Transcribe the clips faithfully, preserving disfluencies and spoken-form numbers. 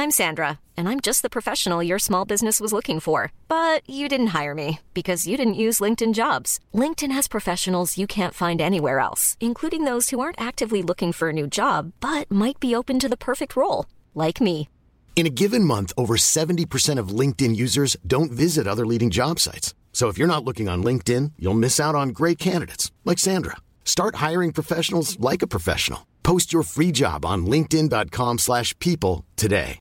I'm Sandra, and I'm just the professional your small business was looking for. But you didn't hire me because you didn't use LinkedIn Jobs. LinkedIn has professionals you can't find anywhere else, including those who aren't actively looking for a new job, but might be open to the perfect role, like me. In a given month, over seventy percent of LinkedIn users don't visit other leading job sites. So if you're not looking on LinkedIn, you'll miss out on great candidates like Sandra. Start hiring professionals like a professional. Post your free job on linkedin.com slash people today.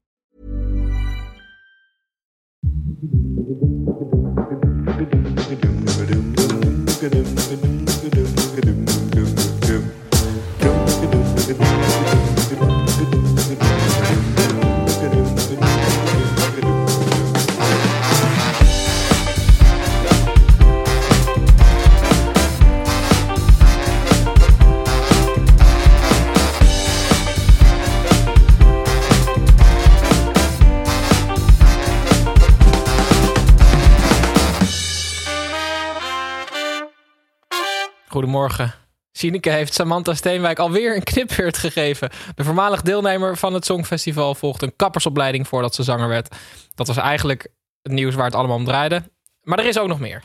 Goedemorgen. Sineke heeft Samantha Steenwijk alweer een knipbeurt gegeven. De voormalig deelnemer van het Songfestival volgde een kappersopleiding voordat ze zanger werd. Dat was eigenlijk het nieuws waar het allemaal om draaide. Maar er is ook nog meer.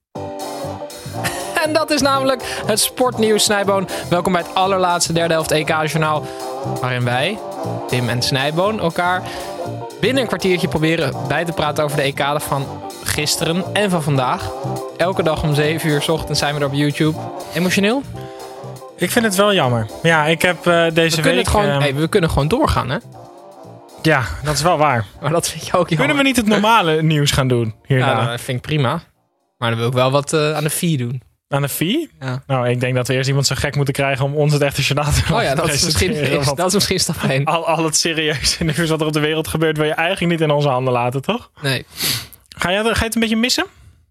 En dat is namelijk het sportnieuws, Snijboon. Welkom bij het allerlaatste derde helft E K-journaal. Waarin wij, Tim en Snijboon, elkaar binnen een kwartiertje proberen bij te praten over de E K van gisteren en van vandaag. Elke dag om zeven uur 's ochtends zijn we er op YouTube. Emotioneel? Ik vind het wel jammer. Ja, ik heb uh, deze we week... Het gewoon, uh, hey, we kunnen gewoon doorgaan, hè? Ja, dat is wel waar. Maar dat vind je ook jammer. Kunnen we niet het normale nieuws gaan doen hierna? Ja, dat vind ik prima. Maar dan wil ik wel wat uh, aan de fee doen. Aan de fee? Ja. Nou, ik denk dat we eerst iemand zo gek moeten krijgen om ons het echte journaal te Oh ja, dat is misschien, is, dat is misschien stap één. Al, al het serieuze nieuws wat er op de wereld gebeurt wil je eigenlijk niet in onze handen laten, toch? Nee. Ga je, ga je het een beetje missen?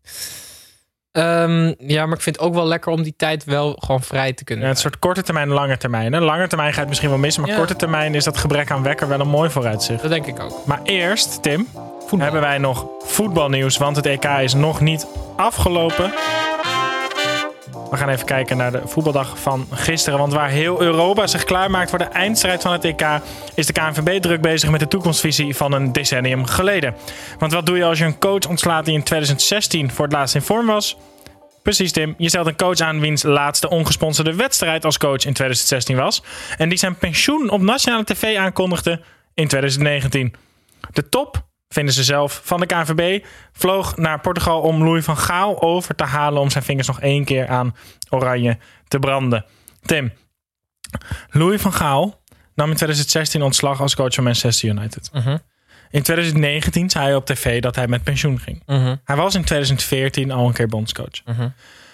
Um, ja, maar ik vind het ook wel lekker om die tijd wel gewoon vrij te kunnen. Ja, het soort korte termijn en lange termijn. Hè? Lange termijn ga je het misschien wel missen, maar ja. Korte termijn is dat gebrek aan wekker wel een mooi vooruitzicht. Dat denk ik ook. Maar eerst, Tim, voetbal. Hebben wij nog voetbalnieuws, want het E K is nog niet afgelopen. We gaan even kijken naar de voetbaldag van gisteren. Want waar heel Europa zich klaarmaakt voor de eindstrijd van het E K... is de K N V B druk bezig met de toekomstvisie van een decennium geleden. Want wat doe je als je een coach ontslaat die in twintig zestien voor het laatst in vorm was? Precies, Tim. Je stelt een coach aan wiens laatste ongesponsorde wedstrijd als coach in twintig zestien was. En die zijn pensioen op nationale tv aankondigde in twintig negentien. De top, vinden ze zelf, van de K N V B vloog naar Portugal om Louis van Gaal over te halen om zijn vingers nog één keer aan oranje te branden. Tim, Louis van Gaal nam in twintig zestien ontslag als coach van Manchester United. Uh-huh. In twintig negentien zei hij op tv dat hij met pensioen ging. Uh-huh. Hij was in twintig veertien al een keer bondscoach. Uh-huh.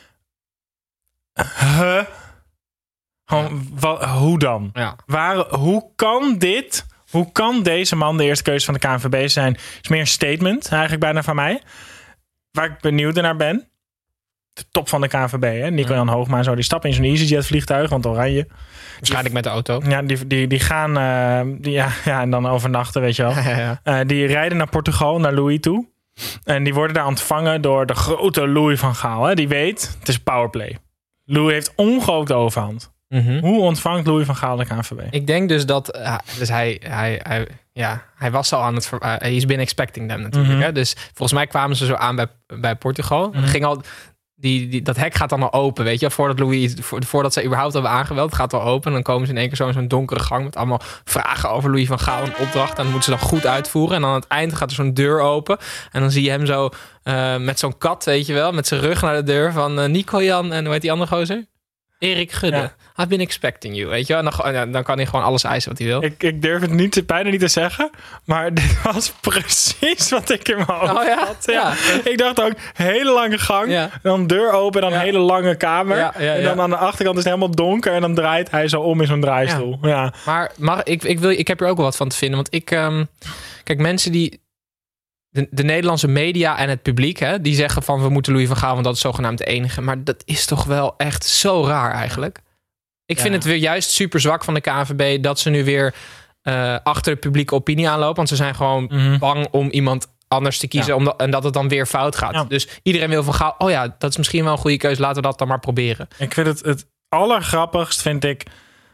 Huh? Gewoon, wat, hoe dan? Ja. Waar, hoe kan dit... Hoe kan deze man de eerste keuze van de K N V B zijn? Is meer een statement, eigenlijk bijna van mij. Waar ik benieuwd naar ben. De top van de K N V B, hè? Nico-Jan Hoogma en zo. Die stappen in zo'n EasyJet vliegtuig, want oranje. Waarschijnlijk met de auto. Ja, die, die, die gaan... Uh, die, ja, ja, en dan overnachten, weet je wel. Ja, ja, ja. Uh, die rijden naar Portugal, naar Louis toe. En die worden daar ontvangen door de grote Louis van Gaal. Hè? Die weet, het is powerplay. Louis heeft ongelooflijk de overhand. Mm-hmm. Hoe ontvangt Louis van Gaal de K N V B? Ik denk dus dat... Uh, dus hij, hij, hij, ja, hij was al aan het... Uh, he's been expecting them natuurlijk. Mm-hmm. Hè? Dus volgens mij kwamen ze zo aan bij, bij Portugal. Mm-hmm. Ging al, die, die, dat hek gaat dan al open, weet je. Voordat, Louis, voordat ze überhaupt hebben aangeweld, gaat het al open. En dan komen ze in één keer zo in zo'n donkere gang met allemaal vragen over Louis van Gaal en opdrachten. En dan moeten ze dan goed uitvoeren. En dan aan het eind gaat er zo'n deur open. En dan zie je hem zo uh, met zo'n kat, weet je wel. Met zijn rug naar de deur van uh, Nico-Jan en hoe heet die andere gozer? Erik Gudde. Ja. I've been expecting you, weet je wel. En dan, dan kan hij gewoon alles eisen wat hij wil. Ik, ik durf het niet, bijna niet te zeggen. Maar dit was precies wat ik in mijn hoofd oh, ja? had. Ja. Ja. Ik dacht ook, hele lange gang. Ja. Dan deur open, dan ja. een hele lange kamer. Ja, ja, ja. En dan aan de achterkant is het helemaal donker. En dan draait hij zo om in zo'n draaistoel. Ja. Ja. Maar, maar ik, ik, wil, ik heb er ook wel wat van te vinden. Want ik... Um, kijk, mensen die... De, de Nederlandse media en het publiek, hè, die zeggen van we moeten Louis van Gaal, want dat is zogenaamd de enige. Maar dat is toch wel echt zo raar eigenlijk. Ik ja. vind het weer juist super zwak van de K N V B dat ze nu weer uh, achter de publieke opinie aanlopen. Want ze zijn gewoon mm-hmm. bang om iemand anders te kiezen. Ja. Omdat, en dat het dan weer fout gaat. Ja. Dus iedereen wil van Gaal, oh ja, dat is misschien wel een goede keuze. Laten we dat dan maar proberen. Ik vind het het allergrappigst, vind ik,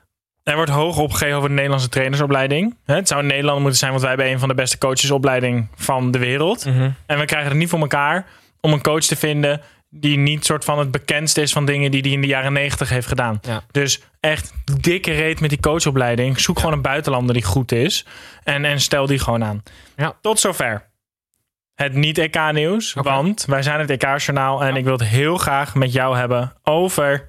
Er wordt hoog opgegeven over de Nederlandse trainersopleiding. Het zou in Nederland moeten zijn, want wij hebben een van de beste coachesopleidingen van de wereld. Mm-hmm. En we krijgen het niet voor elkaar om een coach te vinden die niet soort van het bekendste is van dingen die hij in de jaren negentig heeft gedaan. Ja. Dus echt dikke reet met die coachopleiding. Zoek ja. gewoon een buitenlander die goed is. En, en stel die gewoon aan. Ja. Tot zover. Het niet-E K-nieuws. Okay. Want wij zijn het E K-journaal. En ja. ik wil het heel graag met jou hebben over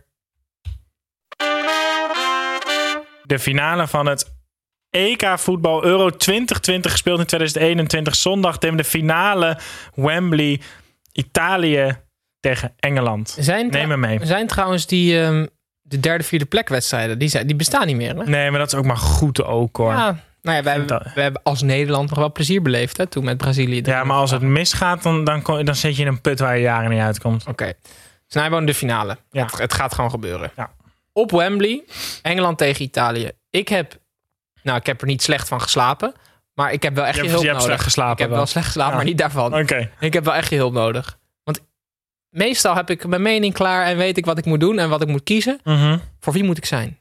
de finale van het E K-voetbal Euro twintig twintig gespeeld in tweeduizend eenentwintig. Zondag, Tim, de finale Wembley, Italië tegen Engeland. Zijn Neem me mee. Zijn trouwens die um, de derde, vierde plek wedstrijden, die, zijn, die bestaan niet meer, hè? Nee, maar dat is ook maar goed ook, hoor. Ja, nou ja, we hebben, we hebben als Nederland nog wel plezier beleefd, hè, toen met Brazilië. Ja, maar als het misgaat, dan, dan, dan zit je in een put waar je jaren niet uitkomt. Oké. Okay. Snijboon, de finale. Ja. Het, het gaat gewoon gebeuren. Ja. Op Wembley, Engeland tegen Italië. Ik heb, nou, ik heb er niet slecht van geslapen, maar ik heb wel echt je, je hulp hebt, je nodig. Hebt slecht geslapen, ik heb wel, wel slecht geslapen, ja. maar niet daarvan. Oké. Okay. Ik heb wel echt je hulp nodig. Want meestal heb ik mijn mening klaar en weet ik wat ik moet doen en wat ik moet kiezen. Mm-hmm. Voor wie moet ik zijn?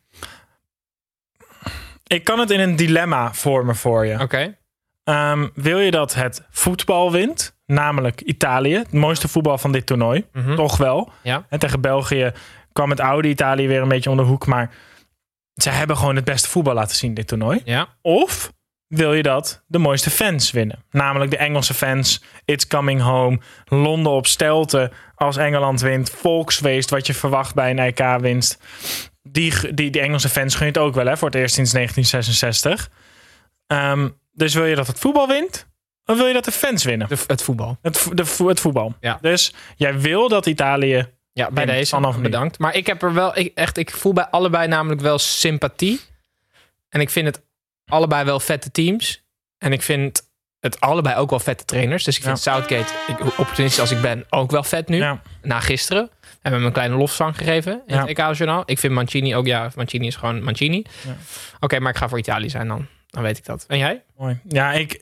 Ik kan het in een dilemma vormen voor je. Oké. Okay. Um, wil je dat het voetbal wint? Namelijk Italië. Het mooiste voetbal van dit toernooi. Mm-hmm. Toch wel. Ja. En tegen België kwam het oude Italië weer een beetje om de hoek. Maar ze hebben gewoon het beste voetbal laten zien dit toernooi. Ja. Of wil je dat de mooiste fans winnen? Namelijk de Engelse fans. It's coming home. Londen op stelten als Engeland wint. Volksfeest wat je verwacht bij een E K-winst. Die, die, die Engelse fans gun je het ook wel, hè? Voor het eerst sinds negentien zesenzestig. Um, dus wil je dat het voetbal wint? Of wil je dat de fans winnen? De, het voetbal. Het, de, het voetbal. Ja. Dus jij wil dat Italië... Ja, bij wint, deze. Bedankt. Maar ik heb er wel... Ik, echt, ik voel bij allebei namelijk wel sympathie. En ik vind het allebei wel vette teams. En ik vind het allebei ook wel vette trainers. Dus ik vind ja. Southgate, ik, opportunistisch als ik ben, ook wel vet nu. Ja. Na gisteren. En we hebben hem een kleine lofzang gegeven in ja. het E K-journaal. Ik vind Mancini ook... Ja, Mancini is gewoon Mancini. Ja. Oké, okay, maar ik ga voor Italië zijn dan. Dan weet ik dat. En jij? Mooi. Ja, ik...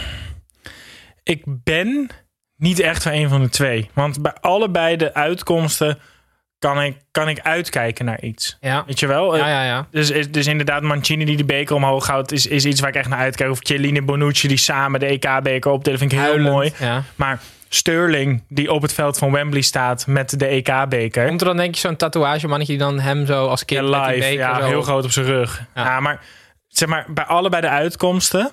Ik ben niet echt van een van de twee. Want bij allebei de uitkomsten kan ik, kan ik uitkijken naar iets. Ja. Weet je wel? Ja, ja, ja. Dus, dus inderdaad, Mancini die de beker omhoog houdt, is, is iets waar ik echt naar uitkijk. Of Chiellini, Bonucci die samen de E K-beker optillen, vind ik heel Huilend, mooi. Ja. Maar Sterling die op het veld van Wembley staat met de E K-beker. Komt er dan denk je zo'n tatoeagemannetje die dan hem zo als kind ja, live, met die beker ja, zo... heel groot op zijn rug. Ja, ja maar zeg maar, bij allebei de uitkomsten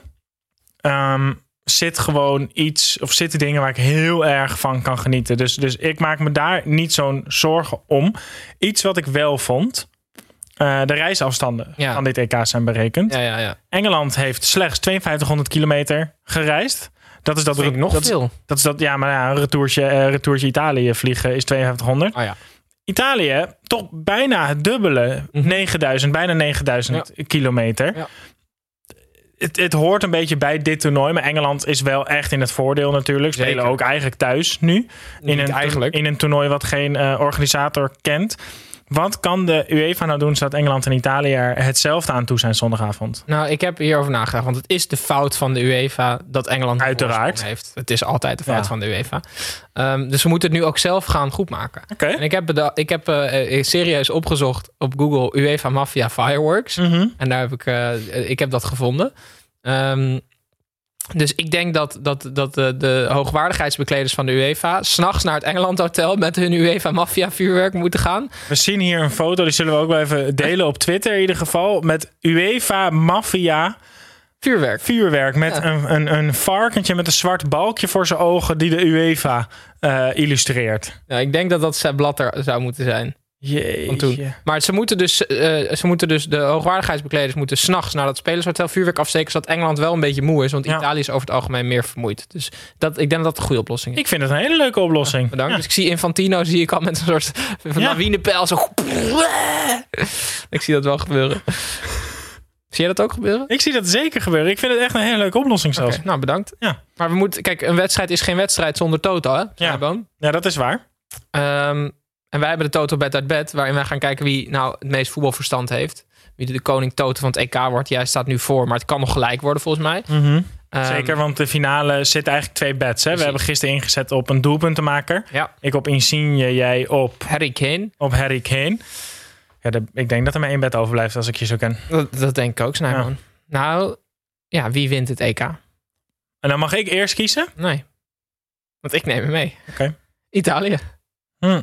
um, zit gewoon iets, of zitten dingen waar ik heel erg van kan genieten. Dus, dus ik maak me daar niet zo'n zorgen om. Iets wat ik wel vond, uh, de reisafstanden ja. van dit E K zijn berekend. Ja, ja, ja. Engeland heeft slechts tweeënvijftighonderd kilometer gereisd. Dat is dat, dat nog dat, veel. Dat is dat, ja, maar ja, een retourtje, uh, retourtje Italië vliegen is tweeënvijftighonderd. Oh ja. Italië, toch bijna het dubbele. Mm-hmm. negenduizend, bijna negenduizend ja. kilometer. Ja. Het, het hoort een beetje bij dit toernooi. Maar Engeland is wel echt in het voordeel natuurlijk. Spelen Zeker. Ook eigenlijk thuis nu. In een, eigenlijk. in een toernooi wat geen uh, organisator kent. Wat kan de UEFA nou doen zodat Engeland en Italië er hetzelfde aan toe zijn zondagavond? Nou, ik heb hierover nagedacht. Want het is de fout van de UEFA dat Engeland uiteraard heeft. Het is altijd de fout ja. van de UEFA. Um, dus we moeten het nu ook zelf gaan goedmaken. Okay. En ik heb, beda- ik heb uh, serieus opgezocht op Google UEFA Mafia Fireworks. Mm-hmm. En daar heb ik, uh, ik heb dat gevonden. Um, dus ik denk dat, dat, dat de, de hoogwaardigheidsbekleders van de UEFA 's nachts naar het Engeland Hotel met hun UEFA Mafia vuurwerk moeten gaan. We zien hier een foto, die zullen we ook wel even delen op Twitter in ieder geval. Met UEFA Mafia vuurwerk. Vuurwerk met ja. een, een, een varkentje met een zwart balkje voor zijn ogen die de UEFA uh, illustreert. Ja, ik denk dat dat Sepp Blatter zou moeten zijn. Jeetje. Maar ze moeten dus, uh, ze moeten dus de hoogwaardigheidsbekleders moeten 's nachts naar dat spelershotel vuurwerk afsteken, zodat Engeland wel een beetje moe is, want ja. Italië is over het algemeen meer vermoeid. Dus dat, ik denk dat dat een goede oplossing is. Ik vind het een hele leuke oplossing. Ja, bedankt. Ja. Dus ik zie Infantino zie ik al met een soort ja. lawinepijl zo. Ik zie dat wel gebeuren. Zie jij dat ook gebeuren? Ik zie dat zeker gebeuren. Ik vind het echt een hele leuke oplossing zelfs. Okay, nou, bedankt. Ja. Maar we moeten, kijk, een wedstrijd is geen wedstrijd zonder Toto, hè? Ja. ja, dat is waar. Um, En wij hebben de Toto Bet uit bed, waarin wij gaan kijken wie nou het meest voetbalverstand heeft. Wie de koning Toto van het E K wordt. Jij staat nu voor, maar het kan nog gelijk worden volgens mij. Mm-hmm. Um, Zeker, want de finale zit eigenlijk twee bets. Hè? We hebben gisteren ingezet op een doelpuntenmaker. Ja. Ik op Insigne, jij op... Harry Kane. Op Harry Kane. Ja, de, ik denk dat er maar één bed overblijft als ik je zo ken. Dat, dat denk ik ook, Snijboon. Ja. Nou, ja, wie wint het E K? En dan mag ik eerst kiezen? Nee. Want ik neem hem mee. Oké. Okay. Italië. Hm.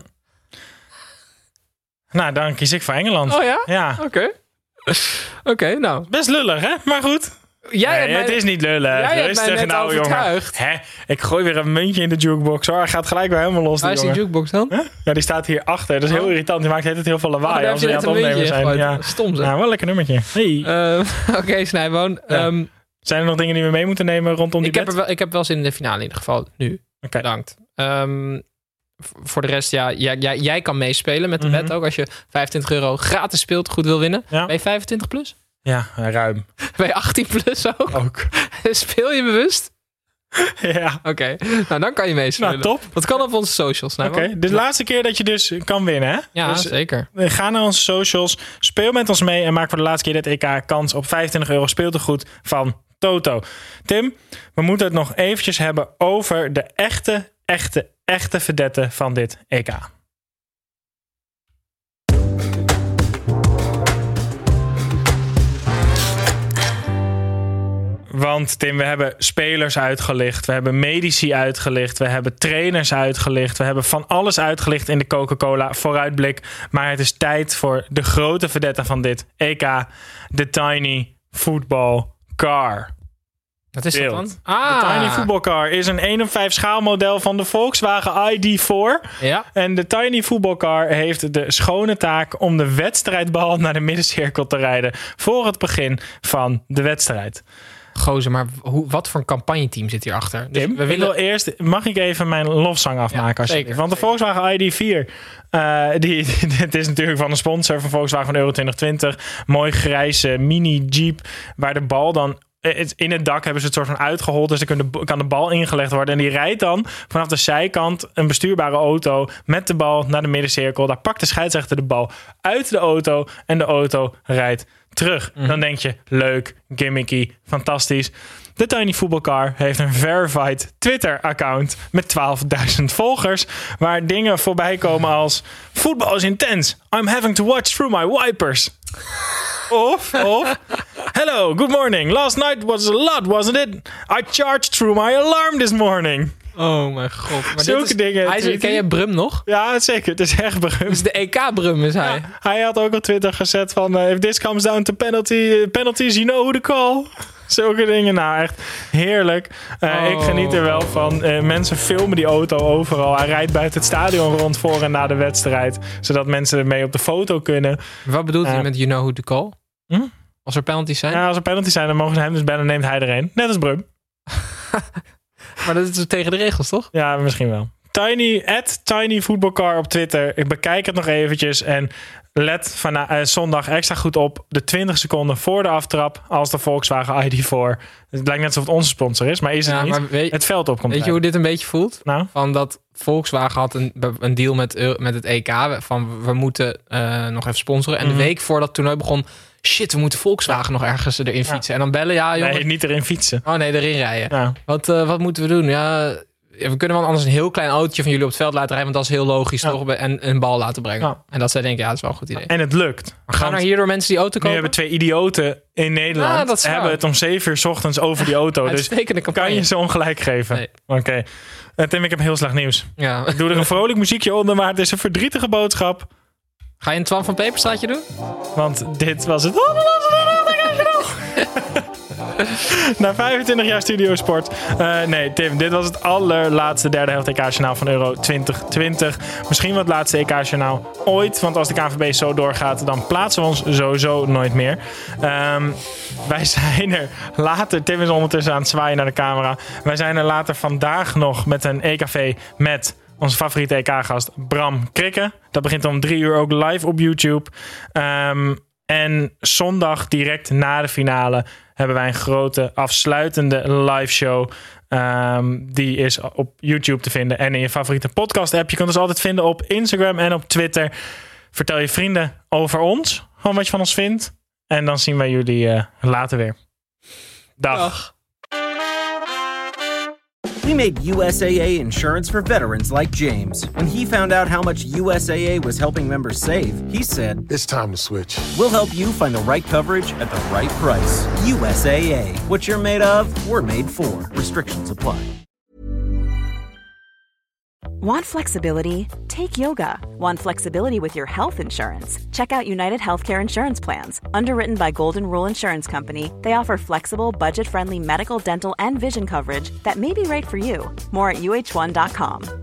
Nou, dan kies ik voor Engeland. Oh ja? Ja. Oké. Okay. Oké, okay, nou. Best lullig, hè? Maar goed. Jij nee, mij, het is niet lullig. Jij Rustig hebt mij net nou, jongen. Hè? Ik gooi weer een muntje in de jukebox, hoor. Hij gaat gelijk weer helemaal los. Waar is die jukebox dan? Huh? Ja, die staat hier achter. Dat is heel oh. irritant. Die maakt het heel veel lawaai. Oh, als we aan het opnemen zijn. Ja. Stom, zeg. Nou, wel een lekker nummertje. Hey. Uh, Oké, okay, Snijboon. Ja. Um, zijn er nog dingen die we mee moeten nemen rondom die ik bed? Heb er wel, ik heb wel zin in de finale in ieder geval. Nu. Okay. Bedankt. Um, voor de rest, ja, jij, jij, jij kan meespelen met de mm-hmm. bed ook. Als je vijfentwintig euro gratis speeltegoed wil winnen. Ja. Ben je vijfentwintig plus? Ja, ruim. Ben je achttien plus ook? Ook. Speel je bewust? Ja. Oké, okay. Nou dan kan je meespelen. Nou, top. Dat kan op onze socials. Oké, okay. De laatste keer dat je dus kan winnen, hè? Ja, dus, zeker. Ga naar onze socials, speel met ons mee en maak voor de laatste keer dit E K kans op vijfentwintig euro speeltegoed van Toto. Tim, we moeten het nog eventjes hebben over de echte, echte, echte vedette van dit E K. Want Tim, we hebben spelers uitgelicht. We hebben medici uitgelicht. We hebben trainers uitgelicht. We hebben van alles uitgelicht in de Coca-Cola vooruitblik. Maar het is tijd voor de grote vedette van dit E K. De Tiny Football Car. Wat is dat dan? Ah. De Tiny Football Car is een één op vijf schaalmodel van de Volkswagen I D vier. Ja. En de Tiny Football Car heeft de schone taak om de wedstrijdbal naar de middencirkel te rijden voor het begin van de wedstrijd. Gozer, maar hoe, wat voor een campagneteam zit hierachter? Dus Tim, we willen... ik wil eerst, mag ik even mijn lofzang afmaken? Ja, zeker, Want de zeker. Volkswagen I D vier, uh, die, dit is natuurlijk van een sponsor van Volkswagen van Euro twintig twintig. Mooi grijze mini Jeep, waar de bal dan in het dak hebben ze het soort van uitgehold. Dus dan kan de bal ingelegd worden. En die rijdt dan vanaf de zijkant een bestuurbare auto met de bal naar de middencirkel. Daar pakt de scheidsrechter de bal uit de auto en de auto rijdt terug. Mm. Dan denk je, leuk, gimmicky, fantastisch. De Tiny Football Car heeft een verified Twitter-account met twaalfduizend volgers, waar dingen voorbij komen als voetbal is intens. I'm having to watch through my wipers. Of, of, hello, good morning. Last night was a lot, wasn't it? I charged through my alarm this morning. Oh mijn god. Maar Zulke dit is, dingen. Hij is, ken je Brum nog? Ja, zeker. Het is echt Brum. Dus de E K-Brum is hij. Ja, hij had ook op Twitter gezet van uh, if this comes down to penalty, penalties, you know who to call. Zulke dingen. Nou, echt heerlijk. Uh, oh. Ik geniet er wel van. Uh, mensen filmen die auto overal. Hij rijdt buiten het stadion rond voor en na de wedstrijd. Zodat mensen ermee op de foto kunnen. Wat bedoelt hij uh, met you know who to call? Hm? Als er penalties zijn? Ja, als er penalties zijn, dan mogen ze hem dus bellen. Neemt hij er een. Net als Brum. Maar dat is tegen de regels, toch? Ja, misschien wel. Tiny, at Tiny Football Car op Twitter. Ik bekijk het nog eventjes. En let van uh, zondag extra goed op. De twintig seconden voor de aftrap. Als de Volkswagen I D vier. Het lijkt net alsof het onze sponsor is. Maar is het ja, niet. Weet, het veld op komt Weet je hoe dit een beetje voelt? Nou? Van dat Volkswagen had een, een deal met, met het E K. Van we moeten uh, nog even sponsoren. En mm-hmm. de week voordat het toernooi begon. Shit, we moeten Volkswagen nog ergens erin fietsen. Ja. En dan bellen, ja jongen. Nee, niet erin fietsen. Oh nee, erin rijden. Ja. Wat, uh, wat moeten we doen? Ja, we kunnen wel anders een heel klein autootje van jullie op het veld laten rijden. Want dat is heel logisch, ja. toch? En een bal laten brengen. Ja. En dat zij denken, ja, dat is wel een goed idee. En het lukt. Maar gaan er hierdoor mensen die auto kopen? Nu hebben twee idioten in Nederland. Ja, dat hebben het om zeven uur 's ochtends over die auto. Dus kan je ze ongelijk geven. Nee. Oké. Okay. Uh, Tim, ik heb heel slecht nieuws. Ja. Ik doe er een vrolijk muziekje onder, maar het is een verdrietige boodschap. Ga je een Twan van Peperstraatje doen? Want dit was het. Na vijfentwintig jaar Studiosport. Uh, nee, Tim, dit was het allerlaatste derde helft E K-journaal van Euro twintig twintig. Misschien wel het laatste E K-journaal ooit. Want als de K N V B zo doorgaat, dan plaatsen we ons sowieso nooit meer. Um, wij zijn er later... Tim is ondertussen aan het zwaaien naar de camera. Wij zijn er later vandaag nog met een E K V met onze favoriete E K-gast Bram Krikke. Dat begint om drie uur ook live op YouTube. Um, en zondag direct na de finale hebben wij een grote afsluitende live show. Um, die is op YouTube te vinden en in je favoriete podcast app. Je kunt ons altijd vinden op Instagram en op Twitter. Vertel je vrienden over ons. Gewoon wat je van ons vindt. En dan zien wij jullie uh, later weer. Dag. Dag. We made U S A A insurance for veterans like James. When he found out how much U S A A was helping members save, he said, "It's time to switch." We'll help you find the right coverage at the right price. U S A A. What you're made of, we're made for. Restrictions apply. Want flexibility? Take yoga. Want flexibility with your health insurance? Check out United Healthcare Insurance Plans. Underwritten by Golden Rule Insurance Company, they offer flexible, budget-friendly medical, dental, and vision coverage that may be right for you. More at U H one dot com.